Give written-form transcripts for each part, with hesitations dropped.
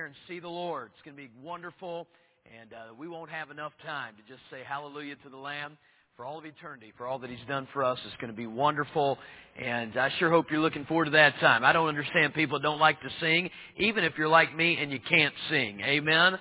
and see the Lord. It's going to be wonderful, and we won't have enough time to just say hallelujah to the Lamb for all of eternity, for all that He's done for us. It's going to be wonderful, and I sure hope you're looking forward to that time. I don't understand people that don't like to sing, even if you're like me and you can't sing. Amen?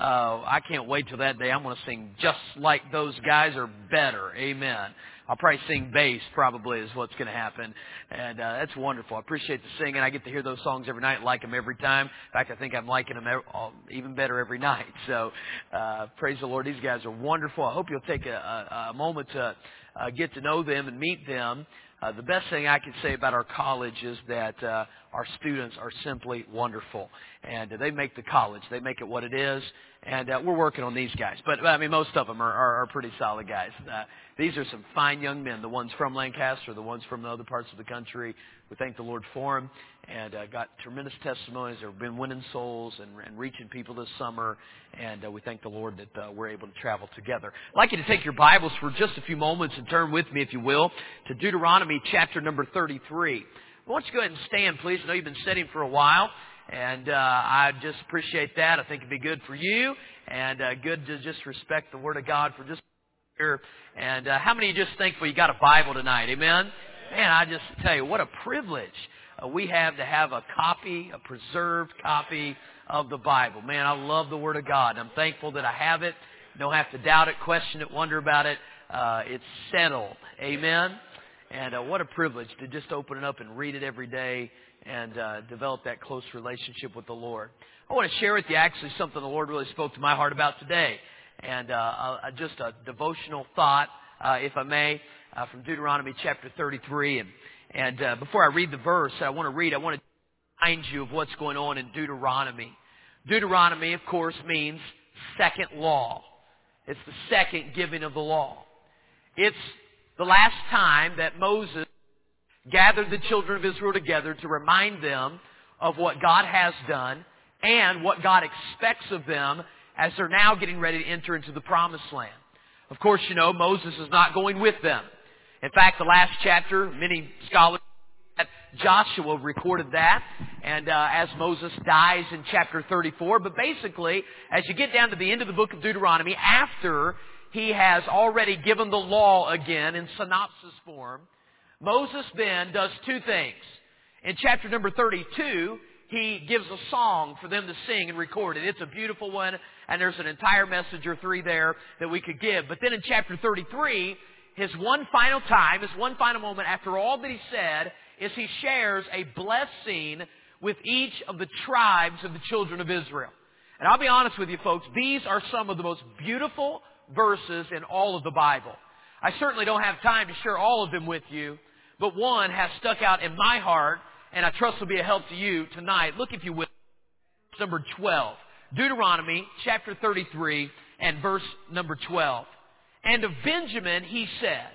I can't wait till that day. I'm going to sing just like those guys or better. Amen. I'll probably sing bass, probably, is what's going to happen. And that's wonderful. I appreciate the singing. I get to hear those songs every night, like them every time. In fact, I think I'm liking them even better every night. So praise the Lord. These guys are wonderful. I hope you'll take a moment to get to know them and meet them. The best thing I can say about our college is that our students are simply wonderful. And they make the college. They make it what it is. And we're working on these guys. But, I mean, most of them are pretty solid guys. These are some fine young men, the ones from Lancaster, the ones from the other parts of the country. We thank the Lord for them. And got tremendous testimonies. They've been winning souls and reaching people this summer. And we thank the Lord that we're able to travel together. I'd like you to take your Bibles for just a few moments and turn with me, if you will, to Deuteronomy chapter number 33. I want you to go ahead and stand, please. I know you've been sitting for a while. And I just appreciate that. I think it'd be good for you and good to just respect the Word of God for just here. And how many of you just thankful you got a Bible tonight? Amen? Man, I just tell you, what a privilege we have to have a copy, a preserved copy of the Bible. Man, I love the Word of God. I'm thankful that I have it. Don't have to doubt it, question it, wonder about it. It's settled. Amen? And what a privilege to just open it up and read it every day and develop that close relationship with the Lord. I want to share with you actually something the Lord really spoke to my heart about today. And just a devotional thought, if I may, from Deuteronomy chapter 33. And before I read the verse, I want to remind you of what's going on in Deuteronomy. Deuteronomy, of course, means second law. It's the second giving of the law. It's the last time that Moses gathered the children of Israel together to remind them of what God has done and what God expects of them as they're now getting ready to enter into the Promised Land. Of course, you know, Moses is not going with them. In fact, the last chapter, many scholars that Joshua recorded that, and as Moses dies in chapter 34. But basically, as you get down to the end of the book of Deuteronomy, after he has already given the law again in synopsis form, Moses then does two things. In chapter number 32, he gives a song for them to sing and record it. It's a beautiful one, and there's an entire message or three there that we could give. But then in chapter 33, his one final time, his one final moment after all that he said, is he shares a blessing with each of the tribes of the children of Israel. And I'll be honest with you folks, these are some of the most beautiful verses in all of the Bible. I certainly don't have time to share all of them with you, but one has stuck out in my heart, and I trust will be a help to you tonight. Look, if you will, number 12. Deuteronomy chapter 33 and verse number 12. And of Benjamin he said,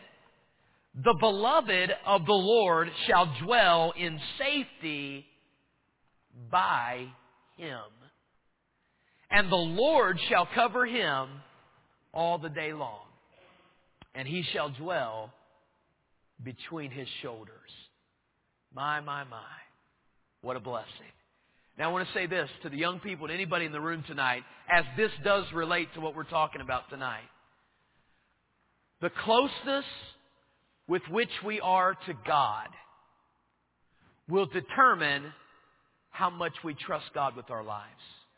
the beloved of the Lord shall dwell in safety by him. And the Lord shall cover him all the day long. And he shall dwell between his shoulders. My. What a blessing. Now I want to say this to the young people and anybody in the room tonight, as this does relate to what we're talking about tonight. The closeness with which we are to God will determine how much we trust God with our lives.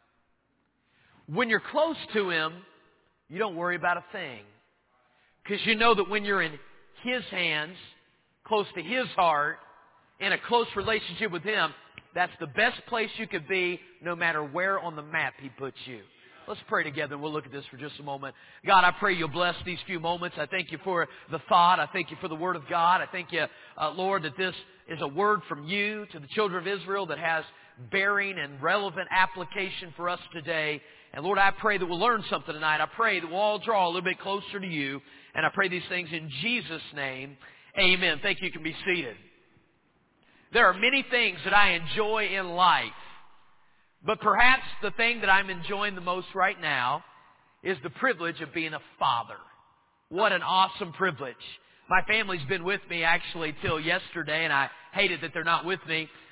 When you're close to Him, you don't worry about a thing. Because you know that when you're in His hands, close to His heart, in a close relationship with Him, that's the best place you could be no matter where on the map He puts you. Let's pray together and we'll look at this for just a moment. God, I pray you'll bless these few moments. I thank you for the thought. I thank you for the Word of God. I thank you, Lord, that this is a word from you to the children of Israel that has bearing and relevant application for us today. And Lord, I pray that we'll learn something tonight. I pray that we'll all draw a little bit closer to you. And I pray these things in Jesus' name. Amen. Thank you. You can be seated. There are many things that I enjoy in life. But perhaps the thing that I'm enjoying the most right now is the privilege of being a father. What an awesome privilege. My family's been with me actually till yesterday, and I hate it that they're not with me.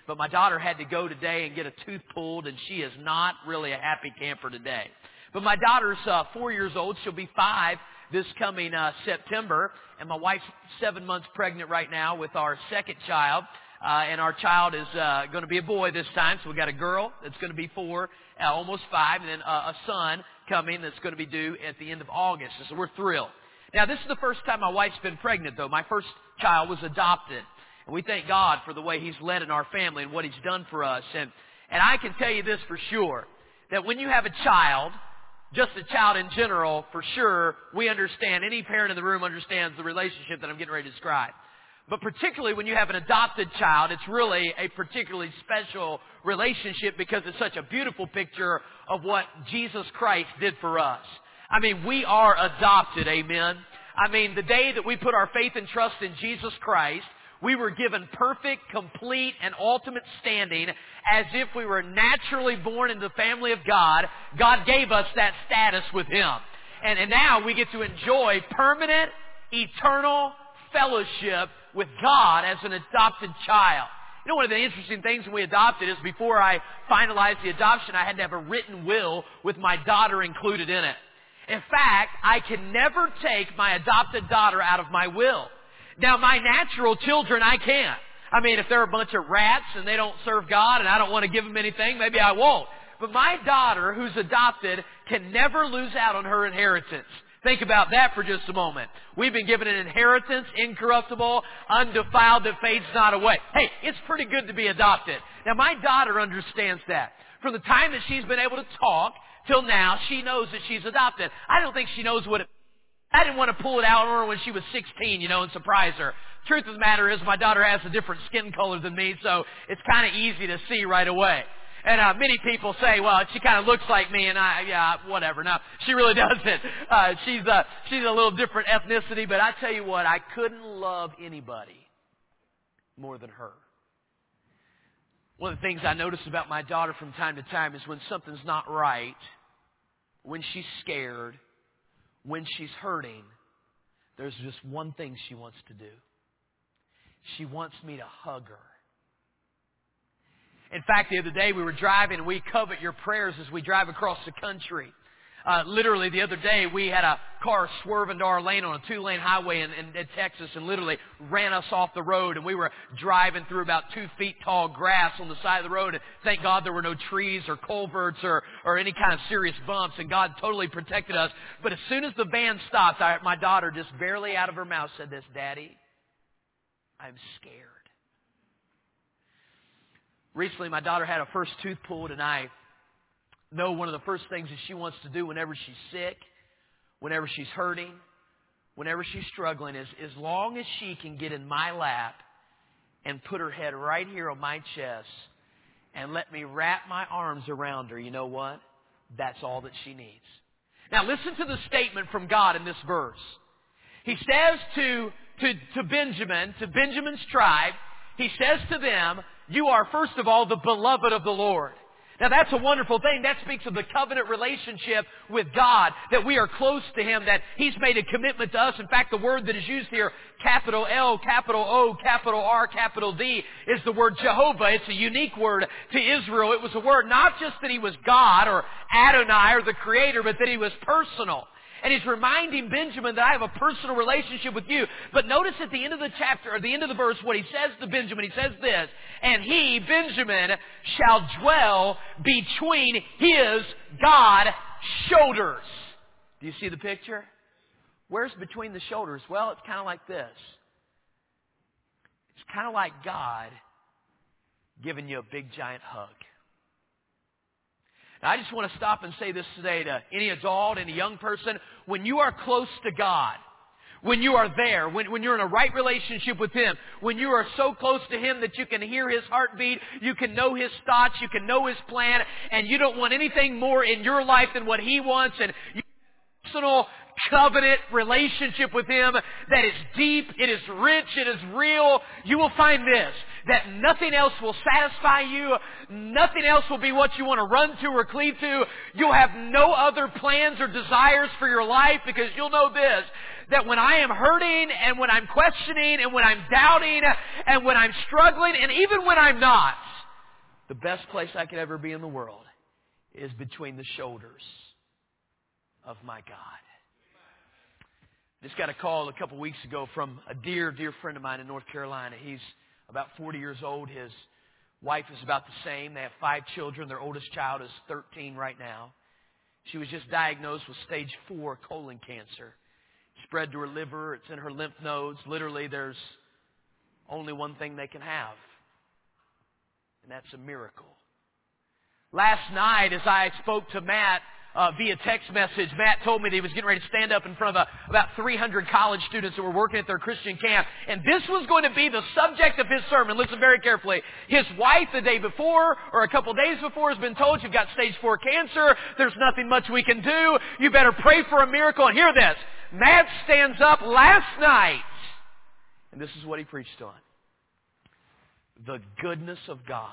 But my daughter had to go today and get a tooth pulled, and she is not really a happy camper today. But my daughter's 4 years old. She'll be 5 this coming September. And my wife's 7 months pregnant right now with our second child. And our child is going to be a boy this time. So we got a girl that's going to be 4, almost 5, and then a son coming that's going to be due at the end of August. So we're thrilled. Now, this is the first time my wife's been pregnant, though. My first child was adopted. And we thank God for the way He's led in our family and what He's done for us. And I can tell you this for sure, that when you have a child, just a child in general, for sure, we understand, any parent in the room understands the relationship that I'm getting ready to describe. But particularly when you have an adopted child, it's really a particularly special relationship because it's such a beautiful picture of what Jesus Christ did for us. I mean, we are adopted, amen. I mean, the day that we put our faith and trust in Jesus Christ, we were given perfect, complete, and ultimate standing as if we were naturally born into the family of God. God gave us that status with Him. And now we get to enjoy permanent, eternal fellowship with God as an adopted child. You know, one of the interesting things when we adopted is before I finalized the adoption, I had to have a written will with my daughter included in it. In fact, I can never take my adopted daughter out of my will. Now, my natural children, I can't. I mean, if they're a bunch of rats and they don't serve God and I don't want to give them anything, maybe I won't. But my daughter, who's adopted, can never lose out on her inheritance. Think about that for just a moment. We've been given an inheritance, incorruptible, undefiled, that fades not away. Hey, it's pretty good to be adopted. Now, my daughter understands that. From the time that she's been able to talk till now, she knows that she's adopted. I don't think she knows what it I didn't want to pull it out on her when she was 16, and surprise her. Truth of the matter is my daughter has a different skin color than me, so it's kind of easy to see right away. And many people say, well, she kind of looks like me, and whatever. No, she really doesn't. She's a little different ethnicity, but I tell you what, I couldn't love anybody more than her. One of the things I notice about my daughter from time to time is when something's not right, when she's scared, when she's hurting, there's just one thing she wants to do. She wants me to hug her. In fact, the other day we were driving, and we covet your prayers as we drive across the country. Literally, the other day we had a car swerve into our lane on a 2-lane highway in Texas and literally ran us off the road. And we were driving through about 2 feet tall grass on the side of the road. And thank God there were no trees or culverts or any kind of serious bumps. And God totally protected us. But as soon as the van stopped, my daughter just barely out of her mouth said this, "Daddy, I'm scared." Recently, my daughter had her first tooth pulled, and I know one of the first things that she wants to do whenever she's sick, whenever she's hurting, whenever she's struggling, is as long as she can get in my lap and put her head right here on my chest and let me wrap my arms around her, you know what? That's all that she needs. Now listen to the statement from God in this verse. He says to Benjamin's tribe, He says to them, "You are first of all the beloved of the Lord." Now that's a wonderful thing. That speaks of the covenant relationship with God, that we are close to Him, that He's made a commitment to us. In fact, the word that is used here, capital L, capital O, capital R, capital D, is the word Jehovah. It's a unique word to Israel. It was a word not just that He was God or Adonai or the Creator, but that He was personal. And He's reminding Benjamin that I have a personal relationship with you. But notice at the end of the chapter, or the end of the verse, what He says to Benjamin. He says this, "And he, Benjamin, shall dwell between his God shoulders." Do you see the picture? Where's between the shoulders? Well, it's kind of like this. It's kind of like God giving you a big giant hug. Now, I just want to stop and say this today to any adult, any young person. When you are close to God, when you are there, when you're in a right relationship with Him, when you are so close to Him that you can hear His heartbeat, you can know His thoughts, you can know His plan, and you don't want anything more in your life than what He wants, and you have a personal covenant relationship with Him that is deep, it is rich, it is real, you will find this, that nothing else will satisfy you, nothing else will be what you want to run to or cleave to. You'll have no other plans or desires for your life because you'll know this, that when I am hurting and when I'm questioning and when I'm doubting and when I'm struggling and even when I'm not, the best place I could ever be in the world is between the shoulders of my God. Just got a call a couple weeks ago from a dear, dear friend of mine in North Carolina. He's about 40 years old. His wife is about the same. They have 5 children. Their oldest child is 13 right now. She was just diagnosed with stage 4 colon cancer. Spread to her liver. It's in her lymph nodes. Literally, there's only one thing they can have, and that's a miracle. Last night, as I spoke to Matt via text message, Matt told me that he was getting ready to stand up in front of about 300 college students that were working at their Christian camp. And this was going to be the subject of his sermon. Listen very carefully. His wife the day before, or a couple days before, has been told, you've got stage 4 cancer. There's nothing much we can do. You better pray for a miracle. And hear this. Matt stands up last night, and this is what he preached on. The goodness of God.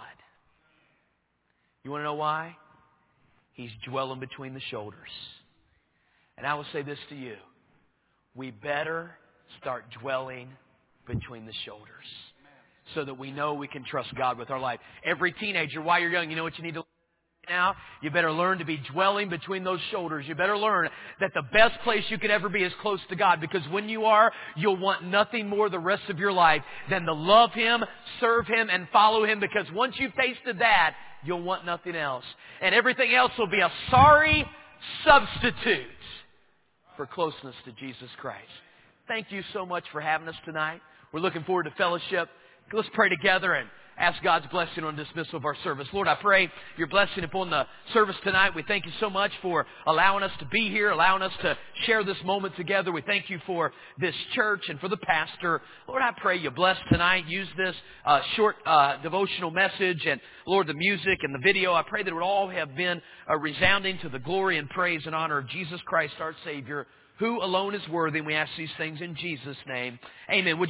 You want to know why? He's dwelling between the shoulders. And I will say this to you. We better start dwelling between the shoulders so that we know we can trust God with our life. Every teenager, while you're young, you know what you need to learn now? You better learn to be dwelling between those shoulders. You better learn that the best place you could ever be is close to God, because when you are, you'll want nothing more the rest of your life than to love Him, serve Him, and follow Him, because once you've tasted that, you'll want nothing else. And everything else will be a sorry substitute for closeness to Jesus Christ. Thank you so much for having us tonight. We're looking forward to fellowship. Let's pray together and ask God's blessing on dismissal of our service. Lord, I pray your blessing upon the service tonight. We thank you so much for allowing us to be here, allowing us to share this moment together. We thank you for this church and for the pastor. Lord, I pray you bless tonight. Use this short devotional message and, Lord, the music and the video. I pray that it would all have been resounding to the glory and praise and honor of Jesus Christ, our Savior, who alone is worthy. And we ask these things in Jesus' name. Amen.